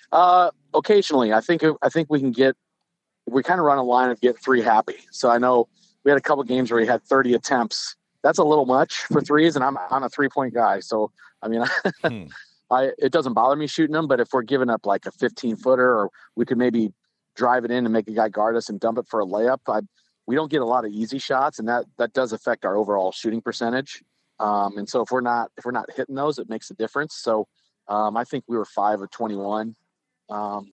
Occasionally, I think we kind of run a line of get three happy. So I know we had a couple games where we had 30 attempts. That's a little much for threes, and I'm a 3 point guy. So I mean, Hmm. I it doesn't bother me shooting them, but if we're giving up like a 15 footer, or we could maybe drive it in and make a guy guard us and dump it for a layup, we don't get a lot of easy shots, and that does affect our overall shooting percentage. And so if we're not hitting those, it makes a difference. So I think we were 5 of 21.